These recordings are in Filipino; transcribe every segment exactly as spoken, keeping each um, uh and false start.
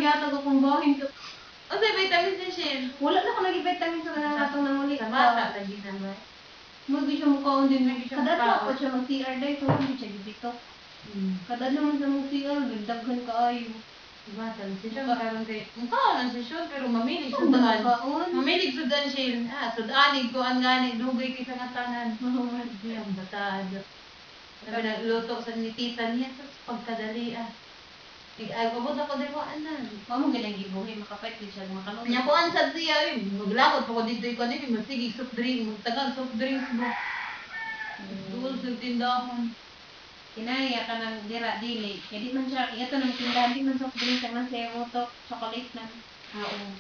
gihatag akong bahin ko. O sa vitamins ni Shin. Wala na ako nag-vitamins sa kanang atong nanguli. Sa bata lagi na ba? Magbi siya mukhaon din. Magbi siya Kada mukhaon. pa siya mag-C R day. So, hindi siya gibitok. Hmm. Kada naman sa mag-C R, gandaghan kaayo. Diba? Tapos si Sean karon kay mukha lang si Sean pero mamilig Ang sudan. kaon. Mamilig sudan Shin. Ah, sudanig ko ang gani dugay kay sa matanan. Mahal. Ang batado. Sabi na luto sa ni tita niya sa pagkadali ah. Nag-agabot ako din ko anan. Mamo ganang gibuhi makapait din siya makalot. Kanya ko ansad siya eh. Maglakot pa ko dito ko ni masigig soft drink, magtagal soft drinks mo. Tools ng tindahon. Kinaya ka ng dira dili. Kaya di man siya, ito ng tindahan, di man soft drinks, ang nasa mo to, chocolate na. Oo.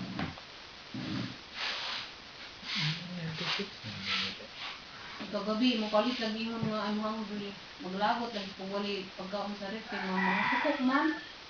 Kagabi, mapalit lagi mo nga I'm hungry. Maglagot lagi pag wali pagkaon sa ref, mga mga sukok man.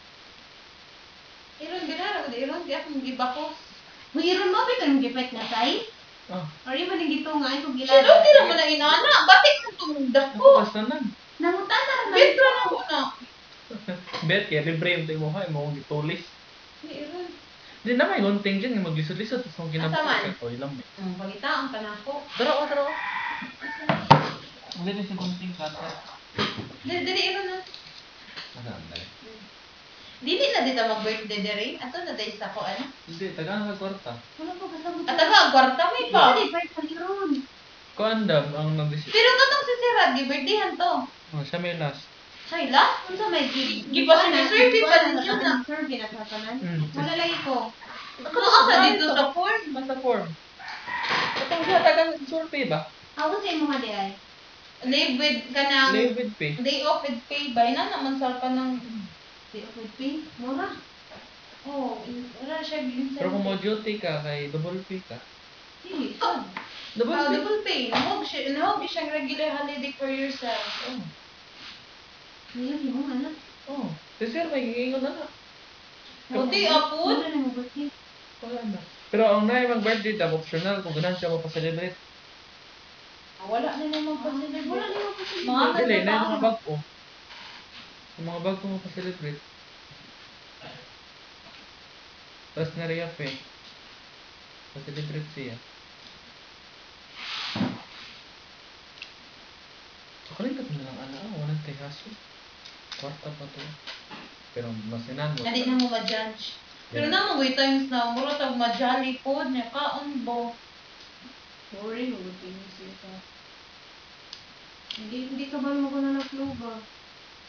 Iron ginara ko di iron di ako gibakos. Mayroon mo, bito yung gipet na size? Oh. Or yung maning gito nga, ito Siya gilala. daw di naman na inana. Bakit mo tumugdak Ako ko? basta na. Nangutan na naman. Betro na ko na. Bet kaya libre yung tayo mo ha, mo gitulis. Di iron. Di na may gunting dyan, yung maglisod-lisod, tapos mong Asa man? kinabukasan. O, ilang may. Ang pagitaon ka na ako. Tara o, tara o. Hindi na si gunting kata. Dili dili iron na. Ano, andali. Dili na dito mag-birthday diri. Ato na tayo sa kuan. Hindi, tagaan ka kwarta. Wala pa kasabot. At taga kwarta may pa. Hindi, pa paliron. Kuandam ang nag-decide. Pero katong si Sirad gi-birthdayhan to. Oh, siya may last. Say last. Unsa may gi- Giba siya ni survey pa Wala ninyo sa na. survey na sa tanan. Mm. Wala lagi ko. Ano asa dito sa form? Basta form. Katong siya, tagang survey ba? Ako sa imo hadi ay. Live with kanang Live with pay. day off with pay ba na naman sa ka ng Di okay pay. Mura. oh, in- wala siya ginsan. Pero kung mo duty ka, kay double pay ka. Dili siya. Double Oh, pay? double pay. Nahog siya, nahog siya regular holiday for yourself. Oh. Ngayon, di mo nga na. Oh. Si sir, may gigingon na na. Buti apod. Wala na mo birthday. Wala na. Pero ang naay mag-birthday tab, optional kung ganahan siya mapaselebrate. Ah, wala na naman pa sila. Wala na mo kasi. Mga Dili, na yung kasama. mga bag ko. Yung mga bag ko mapaselebrate. Tapos na re-up eh. Paselebrate siya. Kakalita ko na lang ana, oh, walang tehaso. Kwarta pa to. Pero masinan mo. Hindi na mo ma-judge. Pero naman wait times na mura tag ma-jolly pod niya kaon bo. Sorry, huwag tingin siya sa... Hindi, hindi ka ba mo ko na nag-flow ba?